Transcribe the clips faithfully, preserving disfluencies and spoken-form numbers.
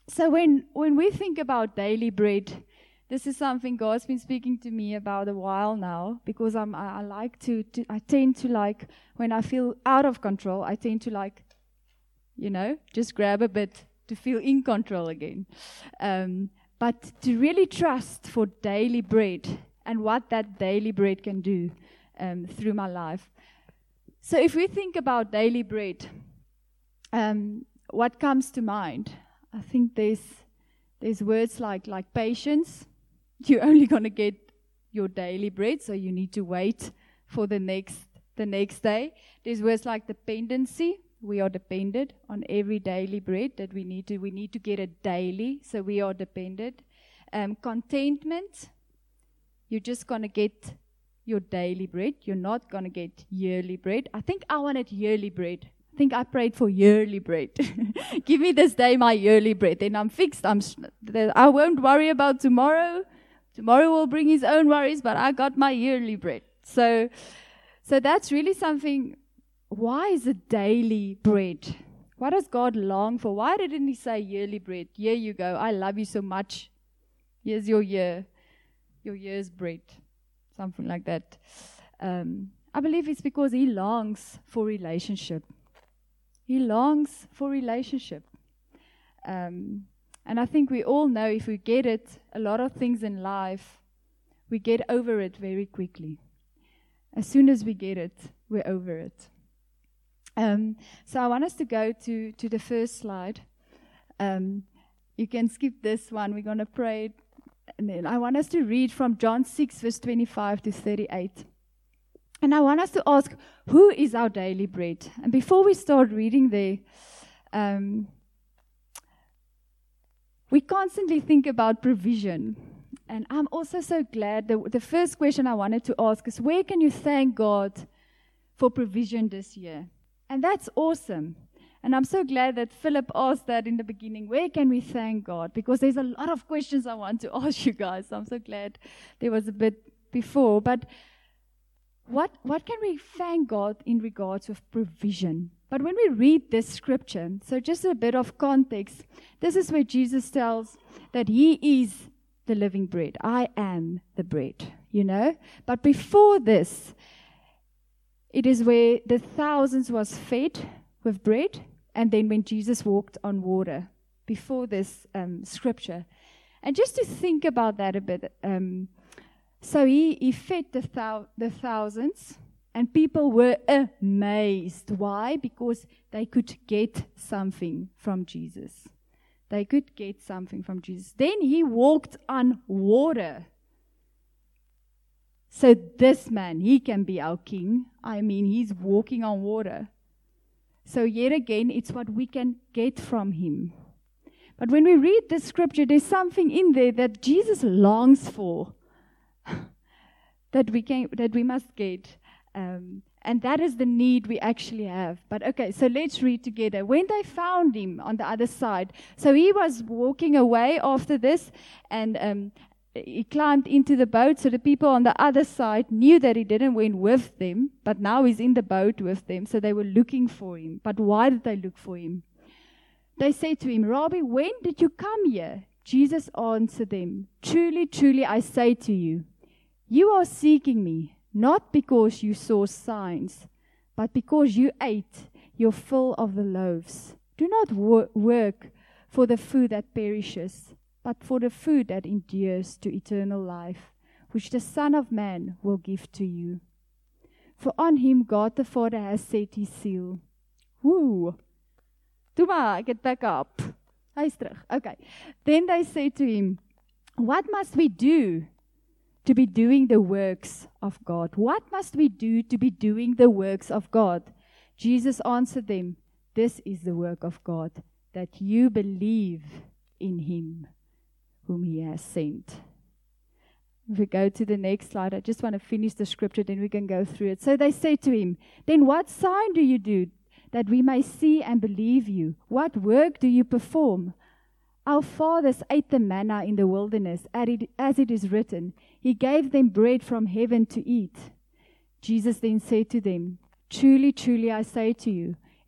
So when, when we think about daily bread, this is something God's been speaking to me about a while now, because I'm, I, I like to, to, I tend to like, when I feel out of control, I tend to like, you know, just grab a bit to feel in control again. Um, but to really trust for daily bread and what that daily bread can do um, through my life. So if we think about daily bread, um, what comes to mind? I think there's there's words like like patience. You're only going to get your daily bread, so you need to wait for the next the next day. There's words like dependency. We are dependent on every daily bread that we need to. We need to get it daily, so we are dependent. Um, contentment. You're just going to get your daily bread. You're not going to get yearly bread. I think I wanted yearly bread. I think I prayed for yearly bread. Give me this day my yearly bread. Then I'm fixed. I'm, I won't worry about tomorrow. Tomorrow will bring his own worries, but I got my yearly bread. So, so that's really something. Why is it daily bread? What does God long for? Why didn't he say yearly bread? Here you go. I love you so much. Here's your year. Your year's bread. Something like that. Um, I believe it's because he longs for relationship. He longs for relationship. Um, and I think we all know if we get it, a lot of things in life, we get over it very quickly. As soon as we get it, we're over it. Um, so I want us to go to, to the first slide. Um, you can skip this one. We're going to pray. And then I want us to read from John six, verse twenty-five to thirty-eight. And I want us to ask, who is our daily bread? And before we start reading there, um, we constantly think about provision. And I'm also so glad that the first question I wanted to ask is, where can you thank God for provision this year? And that's awesome. And I'm so glad that Philip asked that in the beginning. Where can we thank God? Because there's a lot of questions I want to ask you guys. So I'm so glad there was a bit before. But What what can we thank God in regards of provision? But when we read this scripture, so just a bit of context, this is where Jesus tells that he is the living bread. I am the bread, you know. But before this, it is where the thousands was fed with bread, and then when Jesus walked on water, before this um, scripture. And just to think about that a bit, um, So he, he fed the, thou, the thousands, and people were amazed. Why? Because they could get something from Jesus. They could get something from Jesus. Then he walked on water. So this man, he can be our king. I mean, he's walking on water. So yet again, it's what we can get from him. But when we read this scripture, there's something in there that Jesus longs for. that we can, that we must get, um, and that is the need we actually have. But okay, so let's read together. When they found him on the other side, so he was walking away after this, and um, he climbed into the boat. So the people on the other side knew that he didn't went with them, but now he's in the boat with them. So they were looking for him. But why did they look for him? They said to him, Rabbi, when did you come here? Jesus answered them, Truly, truly, I say to you, you are seeking me, not because you saw signs, but because you ate your fill of the loaves. Do not wor- work for the food that perishes, but for the food that endures to eternal life, which the Son of Man will give to you. For on him God the Father has set his seal. Woo! Doe maar, ek het back up. Hy is terug. Okay. Then they said to him, what must we do to be doing the works of God? What must we do to be doing the works of God? Jesus answered them, this is the work of God, that you believe in him whom he has sent. If we go to the next slide, I just want to finish the scripture, then we can go through it. So they said to him, then what sign do you do that we may see and believe you? What work do you perform? Our fathers ate the manna in the wilderness, as it is written, he gave them bread from heaven to eat. Jesus then said to them, Truly, truly, I say to you,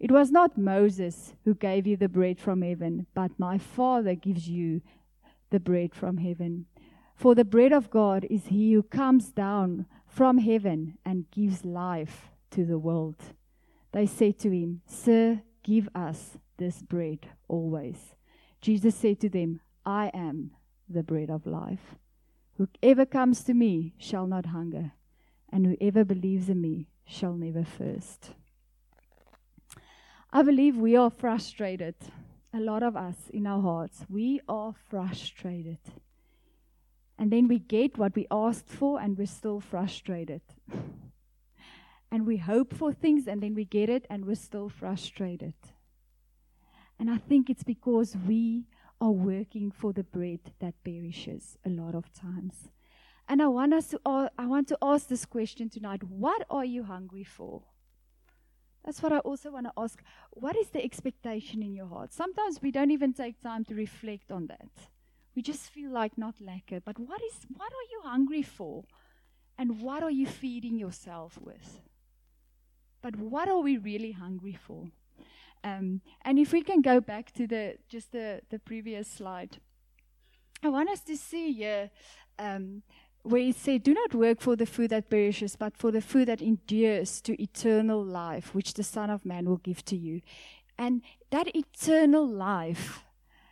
It was not Moses who gave you the bread from heaven, but my Father gives you the bread from heaven. For the bread of God is he who comes down from heaven and gives life to the world. They said to him, Sir, give us this bread always. Jesus said to them, I am the bread of life. Whoever comes to me shall not hunger, and whoever believes in me shall never thirst. I believe we are frustrated. A lot of us in our hearts, we are frustrated. And then we get what we asked for and we're still frustrated. And we hope for things and then we get it and we're still frustrated. And I think it's because we are working for the bread that perishes a lot of times. And I want us to uh, I want to ask this question tonight. What are you hungry for? That's what I also want to ask. What is the expectation in your heart? Sometimes we don't even take time to reflect on that. We just feel like not lekker. But what is what are you hungry for? And what are you feeding yourself with? But what are we really hungry for? Um, and if we can go back to the just the, the previous slide, I want us to see here um, where it said, do not work for the food that perishes, but for the food that endures to eternal life, which the Son of Man will give to you. And that eternal life,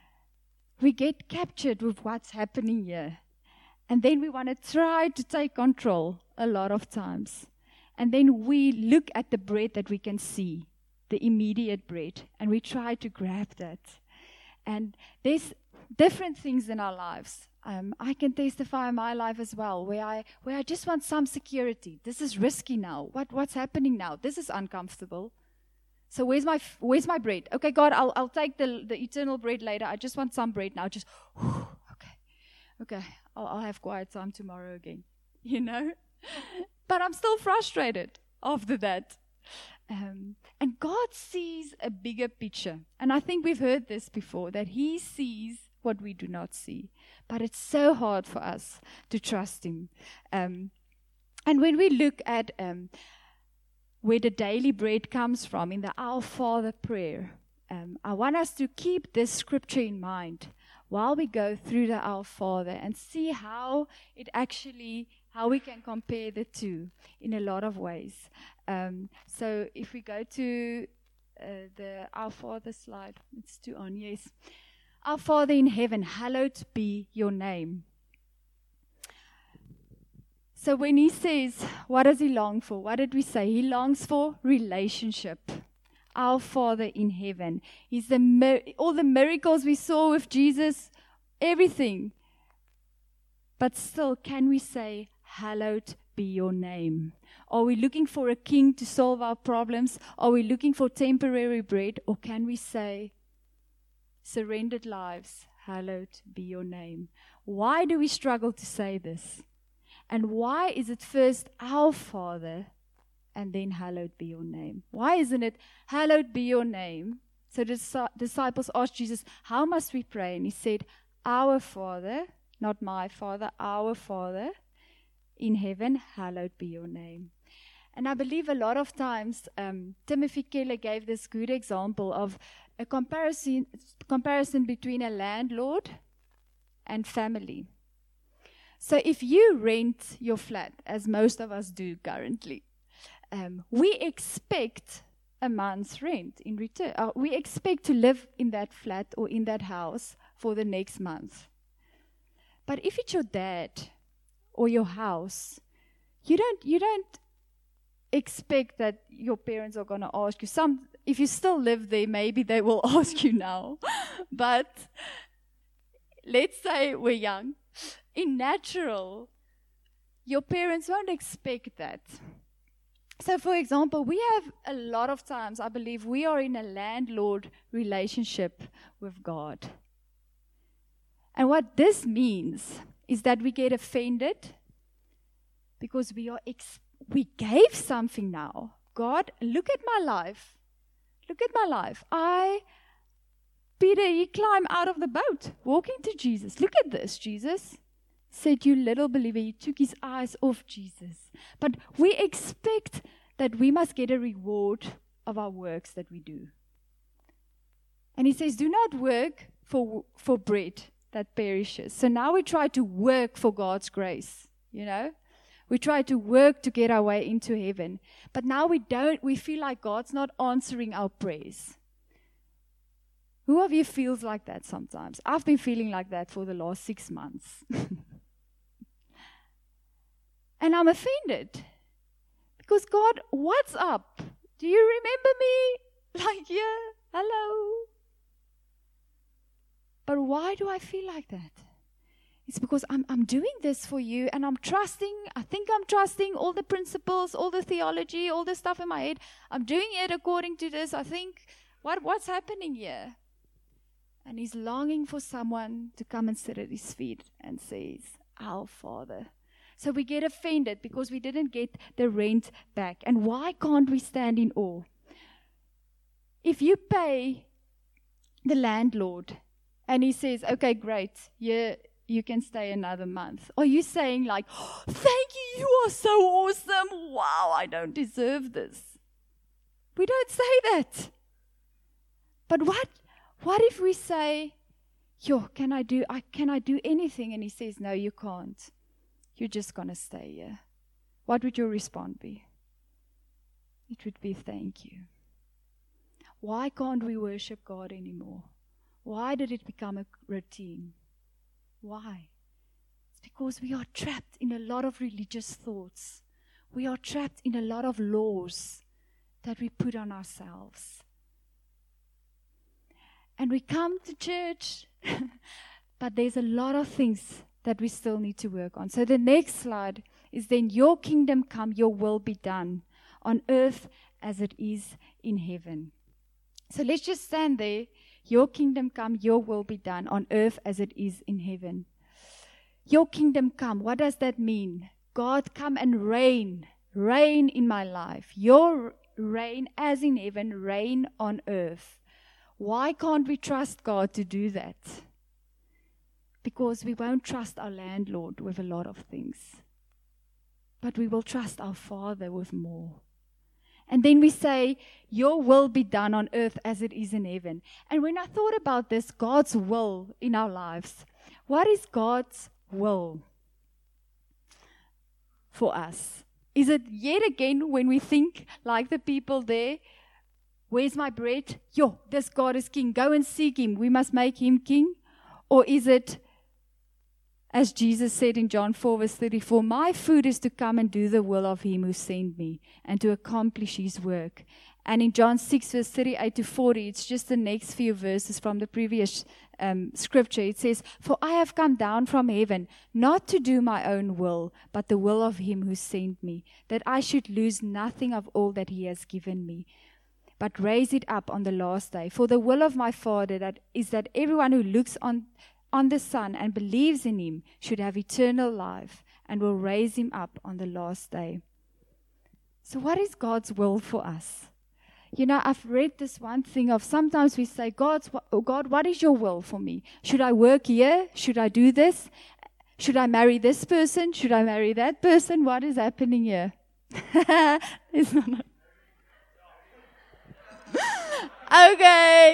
we get captured with what's happening here. And then we want to try to take control a lot of times. And then we look at the bread that we can see, the immediate bread, and we try to grab that. And there's different things in our lives. Um, I can testify in my life as well, where I where I just want some security. This is risky now. What what's happening now? This is uncomfortable. So where's my where's my bread? Okay, God, I'll I'll take the the eternal bread later. I just want some bread now. Just whew, okay, okay. I'll, I'll have quiet time tomorrow again. You know, but I'm still frustrated after that. Um, and God sees a bigger picture, and I think we've heard this before, that He sees what we do not see. But it's so hard for us to trust Him. Um, and when we look at um, where the daily bread comes from in the Our Father prayer, um, I want us to keep this scripture in mind while we go through the Our Father and see how it actually, how we can compare the two in a lot of ways. Um, so if we go to uh, the Our Father slide, it's two on, yes. Our Father in heaven, hallowed be your name. So when he says, what does he long for? What did we say? He longs for relationship. Our Father in heaven. He's the mir- all the miracles we saw with Jesus, everything. But still, can we say, hallowed be your name? Are we looking for a king to solve our problems? Are we looking for temporary bread? Or can we say, surrendered lives, hallowed be your name? Why do we struggle to say this? And why is it first our Father and then hallowed be your name? Why isn't it hallowed be your name? So the disciples asked Jesus, how must we pray? And he said, our Father, not my Father, our Father in heaven, hallowed be your name. And I believe a lot of times um, Timothy Keller gave this good example of a comparison comparison between a landlord and family. So if you rent your flat, as most of us do currently, um, we expect a month's rent in return. Uh, we expect to live in that flat or in that house for the next month. But if it's your dad or your house, you don't you don't expect that your parents are going to ask you. Some, if you still live there, maybe they will ask you now. But let's say we're young. In natural, your parents won't expect that. So, for example, we have a lot of times, I believe, we are in a landlord relationship with God. And what this means is that we get offended because we are ex- we gave something now. God, look at my life. Look at my life. I, Peter, he climbed out of the boat, walking to Jesus. Look at this, Jesus. Said, you little believer. He took his eyes off Jesus. But we expect that we must get a reward of our works that we do. And he says, do not work for for bread that perishes. So now we try to work for God's grace, you know. We try to work to get our way into heaven. But now we don't, we feel like God's not answering our prayers. Who of you feels like that sometimes? I've been feeling like that for the last six months. And I'm offended. Because God, what's up? Do you remember me? Like, yeah, hello. But why do I feel like that? It's because I'm I'm doing this for you, and I'm trusting, I think I'm trusting all the principles, all the theology, all the stuff in my head. I'm doing it according to this. I think, what what's happening here? And he's longing for someone to come and sit at his feet and says, our Father. So we get offended because we didn't get the rent back. And why can't we stand in awe? If you pay the landlord and he says, okay, great, yeah, you can stay another month. Are you saying like, oh, thank you, you are so awesome. Wow, I don't deserve this. We don't say that. But what what if we say, yo, can I do I can I do anything? And he says, no, you can't. You're just gonna stay here. What would your response be? It would be thank you. Why can't we worship God anymore? Why did it become a routine? Why? It's because we are trapped in a lot of religious thoughts. We are trapped in a lot of laws that we put on ourselves. And we come to church, but there's a lot of things that we still need to work on. So the next slide is then, your kingdom come, your will be done on earth as it is in heaven. So let's just stand there. Your kingdom come, your will be done on earth as it is in heaven. Your kingdom come, what does that mean? God, come and reign. Reign in my life. Your reign as in heaven, reign on earth. Why can't we trust God to do that? Because we won't trust our landlord with a lot of things. But we will trust our Father with more. And then we say, your will be done on earth as it is in heaven. And when I thought about this, God's will in our lives, what is God's will for us? Is it yet again when we think like the people there, where's my bread? Yo, this God is king. Go and seek him. We must make him king. Or is it, as Jesus said in John four verse thirty-four, my food is to come and do the will of him who sent me and to accomplish his work. And in John six verse thirty-eight to forty, it's just the next few verses from the previous um, scripture. It says, for I have come down from heaven, not to do my own will, but the will of him who sent me, that I should lose nothing of all that he has given me, but raise it up on the last day. For the will of my Father that is that everyone who looks on on the Son and believes in him should have eternal life, and will raise him up on the last day. So what is God's will for us? You know, I've read this one thing of sometimes we say, God's, oh God, what is your will for me? Should I work here? Should I do this? Should I marry this person? Should I marry that person? What is happening here? It's not. Okay.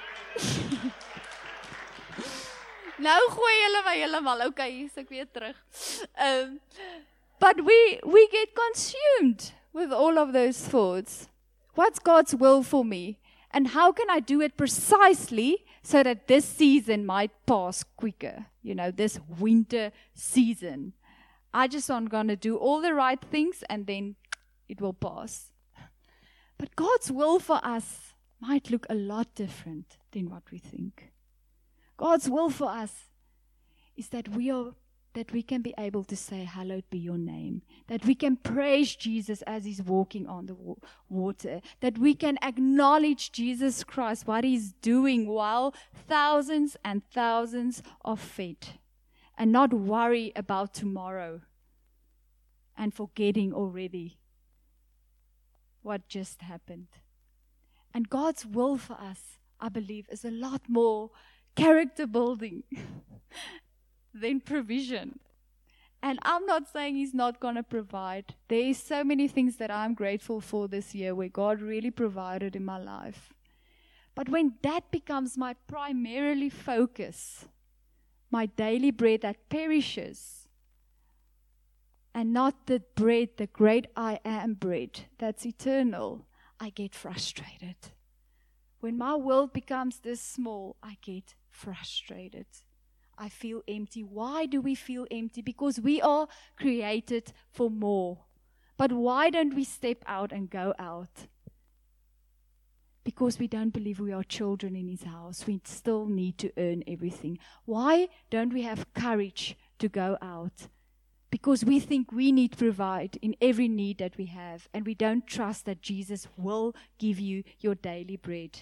Nou gooi julle my helemaal. Okay, hier's ek weer terug. Um, but we we get consumed with all of those thoughts. What's God's will for me? And how can I do it precisely so that this season might pass quicker? You know, this winter season. I just am going to do all the right things and then it will pass. But God's will for us might look a lot different than what we think. God's will for us is that we are that we can be able to say, hallowed be your name. That we can praise Jesus as he's walking on the wa- water. That we can acknowledge Jesus Christ, what he's doing while thousands and thousands are fed. And not worry about tomorrow and forgetting already what just happened. And God's will for us, I believe, is a lot more character building than provision. And I'm not saying He's not going to provide. There is so many things that I'm grateful for this year where God really provided in my life. But when that becomes my primarily focus, my daily bread that perishes, and not the bread, the great I am bread that's eternal, I get frustrated. When my world becomes this small, I get frustrated. I feel empty. Why do we feel empty? Because we are created for more. But why don't we step out and go out? Because we don't believe we are children in His house. We still need to earn everything. Why don't we have courage to go out? Because we think we need to provide in every need that we have, and we don't trust that Jesus will give you your daily bread.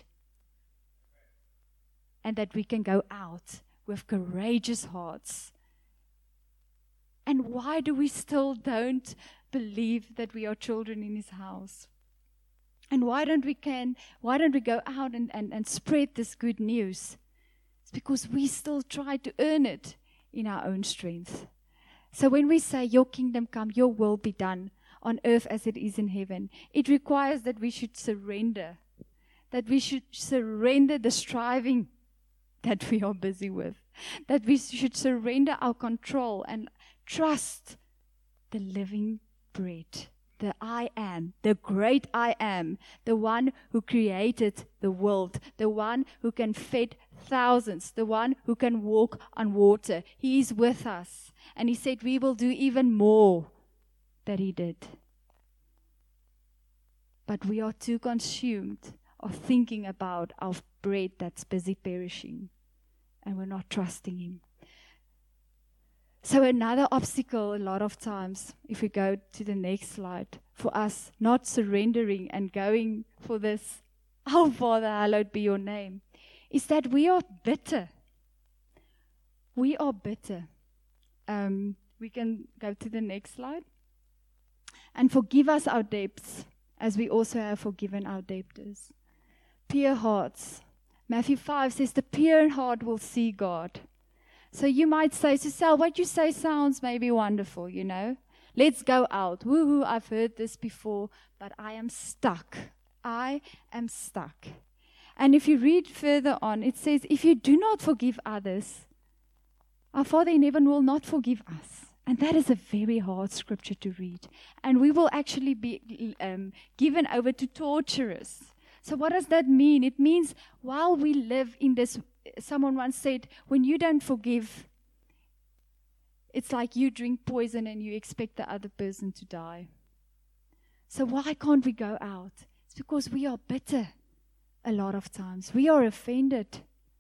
And that we can go out with courageous hearts. And why do we still don't believe that we are children in His house? And why don't we can why don't we go out and, and, and spread this good news? It's because we still try to earn it in our own strength. So when we say, your kingdom come, your will be done on earth as it is in heaven, it requires that we should surrender. That we should surrender the striving that we are busy with. That we should surrender our control and trust the living bread. The I am, the great I am, the one who created the world, the one who can feed thousands, the one who can walk on water. He is with us. And He said we will do even more than He did. But we are too consumed of thinking about our bread that's busy perishing. And we're not trusting Him. So another obstacle a lot of times, if we go to the next slide, for us not surrendering and going for this, our Father, hallowed be your name, is that we are bitter. We are bitter. Um, we can go to the next slide. And forgive us our debts, as we also have forgiven our debtors. Pure hearts. Matthew five says, the pure in heart will see God. So you might say, Suselle, what you say sounds maybe wonderful, you know. Let's go out. Woohoo, I've heard this before, but I am stuck. I am stuck. And if you read further on, it says, if you do not forgive others, our Father in heaven will not forgive us. And that is a very hard scripture to read. And we will actually be um, given over to torturers. So what does that mean? It means while we live in this, someone once said, when you don't forgive, it's like you drink poison and you expect the other person to die. So why can't we go out? It's because we are bitter a lot of times. We are offended.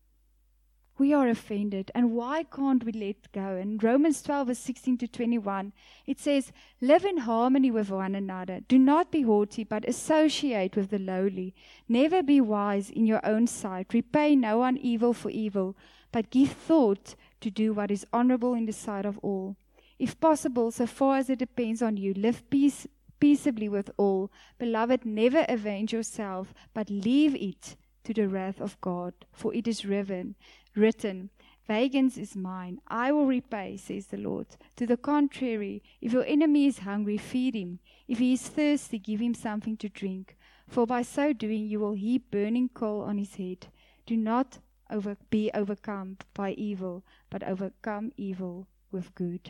We are offended. And why can't we let go? In Romans twelve, verse sixteen to twenty-one, it says, live in harmony with one another. Do not be haughty, but associate with the lowly. Never be wise in your own sight. Repay no one evil for evil, but give thought to do what is honorable in the sight of all. If possible, so far as it depends on you, live peace, peaceably with all. Beloved, never avenge yourself, but leave it to the wrath of God. For it is written, written, vengeance is mine, I will repay, says the Lord. To the contrary, if your enemy is hungry, feed him. If he is thirsty, give him something to drink. For by so doing you will heap burning coal on his head. Do not over, be overcome by evil, but overcome evil with good.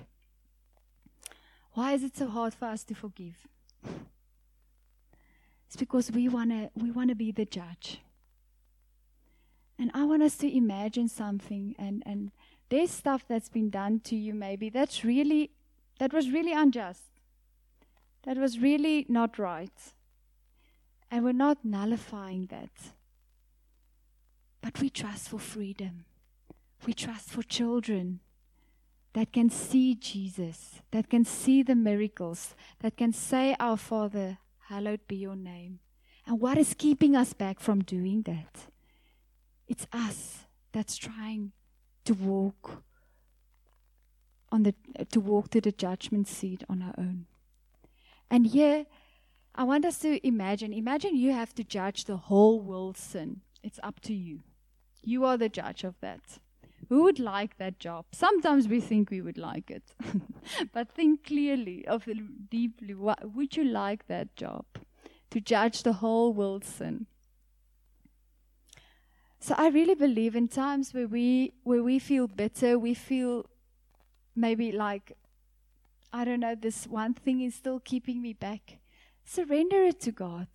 Why is it so hard for us to forgive? It's because we wanna we wanna be the judge. And I want us to imagine something, and, and there's stuff that's been done to you maybe that's really, that was really unjust. That was really not right. And we're not nullifying that. But we trust for freedom. We trust for children that can see Jesus, that can see the miracles, that can say, our Father, hallowed be your name. And what is keeping us back from doing that? It's us that's trying to walk on the to walk to the judgment seat on our own. And here, I want us to imagine, imagine you have to judge the whole world's sin. It's up to you. You are the judge of that. Who would like that job? Sometimes we think we would like it. But think clearly, of it deeply. What, would you like that job? To judge the whole world's sin. So I really believe in times where we where we feel bitter, we feel maybe like, I don't know, this one thing is still keeping me back. Surrender it to God.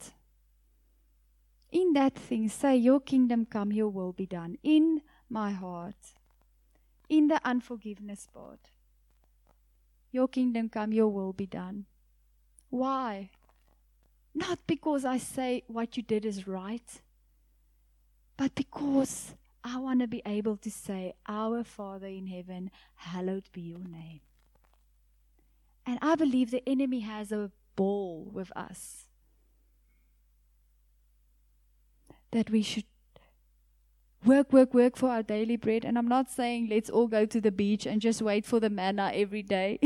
In that thing, say, your kingdom come, your will be done. In my heart. In the unforgiveness part. Your kingdom come, your will be done. Why? Not because I say what you did is right, but because I want to be able to say, Our Father in heaven, hallowed be your name. And I believe the enemy has a ball with us. That we should work, work, work for our daily bread. And I'm not saying let's all go to the beach and just wait for the manna every day.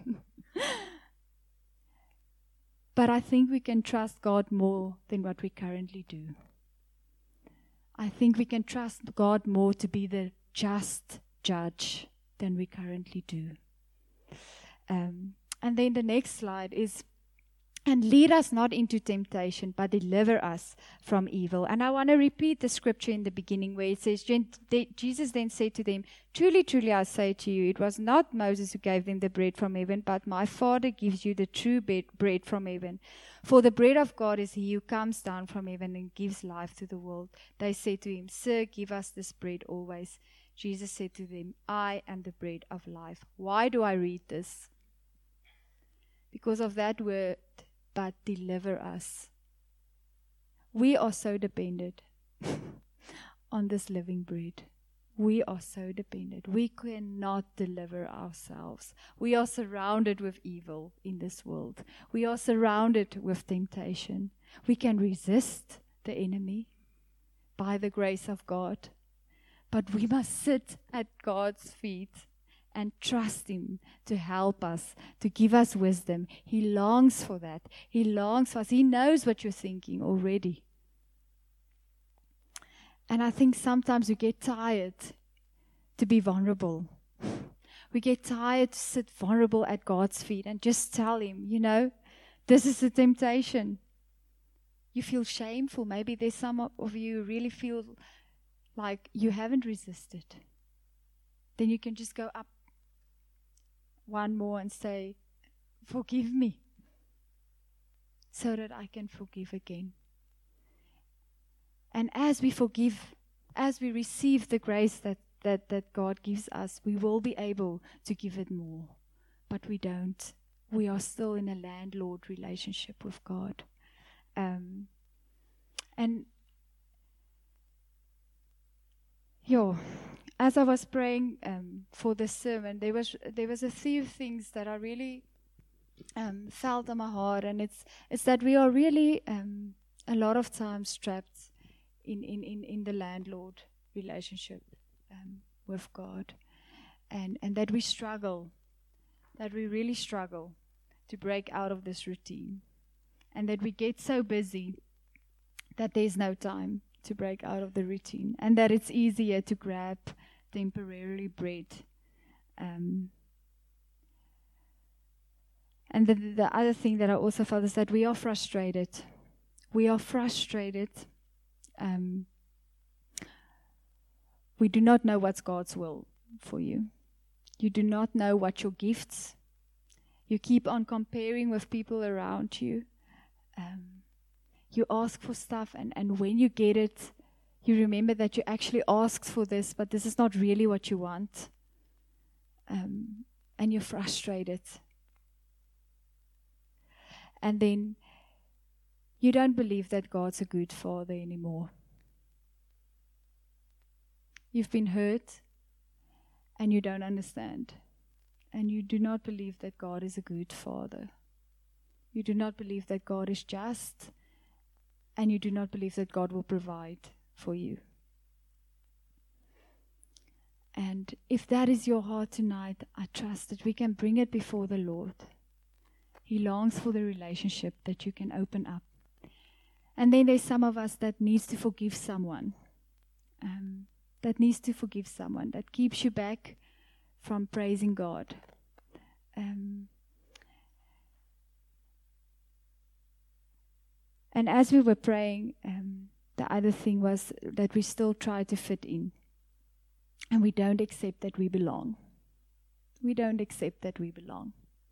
But I think we can trust God more than what we currently do. I think we can trust God more to be the just judge than we currently do. Um, and then the next slide is, and lead us not into temptation, but deliver us from evil. And I want to repeat the scripture in the beginning where it says, Jesus then said to them, Truly, truly, I say to you, it was not Moses who gave them the bread from heaven, but my Father gives you the true bread from heaven. For the bread of God is he who comes down from heaven and gives life to the world. They said to him, Sir, give us this bread always. Jesus said to them, I am the bread of life. Why do I read this? Because of that word, but deliver us. We are so dependent on this living bread. We are so dependent. We cannot deliver ourselves. We are surrounded with evil in this world. We are surrounded with temptation. We can resist the enemy by the grace of God. But we must sit at God's feet and trust him to help us, to give us wisdom. He longs for that. He longs for us. He knows what you're thinking already. And I think sometimes we get tired to be vulnerable. We get tired to sit vulnerable at God's feet and just tell him, you know, this is a temptation. You feel shameful. Maybe there's some of you who really feel like you haven't resisted. Then you can just go up one more and say, forgive me, so that I can forgive again. And as we forgive, as we receive the grace that, that, that God gives us, we will be able to give it more. But we don't. We are still in a landlord relationship with God. Um, and yeah, as I was praying um, for this sermon, there was there was a few things that I really um, felt in my heart, and it's it's that we are really um, a lot of times trapped in in, in, in the landlord relationship um, with God, and and that we struggle, that we really struggle to break out of this routine, and that we get so busy that there's no time to break out of the routine, and that it's easier to grab temporarily bread. Um, and the, the other thing that I also felt is that we are frustrated. We are frustrated. Um, we do not know what's God's will for you. You do not know what your gifts. You keep on comparing with people around you. Um, you ask for stuff, and, and when you get it, you remember that you actually asked for this, but this is not really what you want. Um, and you're frustrated. And then you don't believe that God's a good father anymore. You've been hurt, and you don't understand. And you do not believe that God is a good father. You do not believe that God is just, and you do not believe that God will provide for you. And if that is your heart tonight, I trust that we can bring it before the Lord. He longs for the relationship that you can open up. And then there's some of us that needs to forgive someone. Um, that needs to forgive someone, that keeps you back from praising God. Um, and as we were praying, um, the other thing was that we still try to fit in. And we don't accept that we belong. We don't accept that we belong.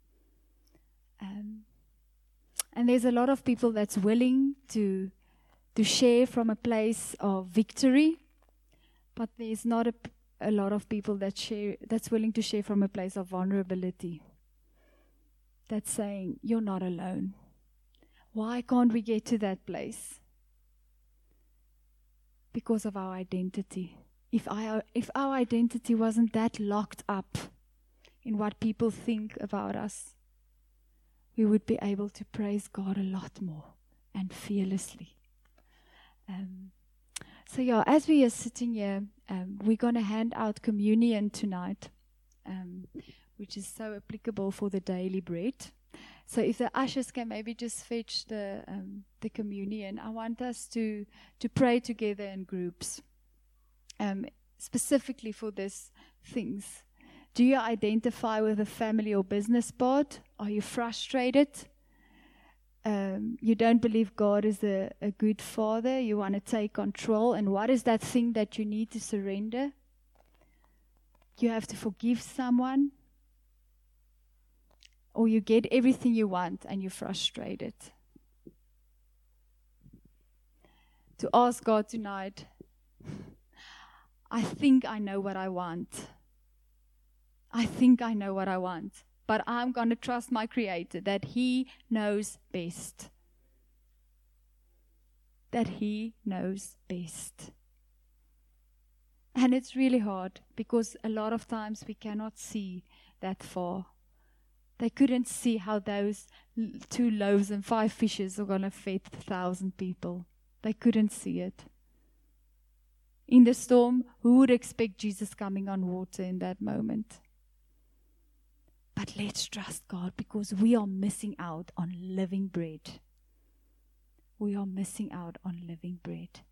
Um, and there's a lot of people that's willing to to share from a place of victory, but there's not a, a lot of people that share that's willing to share from a place of vulnerability. That's saying, you're not alone. Why can't we get to that place? Because of our identity. If our, if our identity wasn't that locked up in what people think about us, we would be able to praise God a lot more and fearlessly. Um, so yeah, as we are sitting here, um, we're going to hand out communion tonight, um, which is so applicable for the daily bread. So if the ushers can maybe just fetch the um, the communion, I want us to to pray together in groups, um, specifically for these things. Do you identify with a family or business part? Are you frustrated? Um, you don't believe God is a, a good father. You want to take control. And what is that thing that you need to surrender? You have to forgive someone. Or you get everything you want and you're frustrated. To ask God tonight, I think I know what I want. I think I know what I want. But I'm going to trust my Creator that He knows best. That He knows best. And it's really hard because a lot of times we cannot see that far. They couldn't see how those two loaves and five fishes are going to feed a thousand people. They couldn't see it. In the storm, who would expect Jesus coming on water in that moment? But let's trust God because we are missing out on living bread. We are missing out on living bread.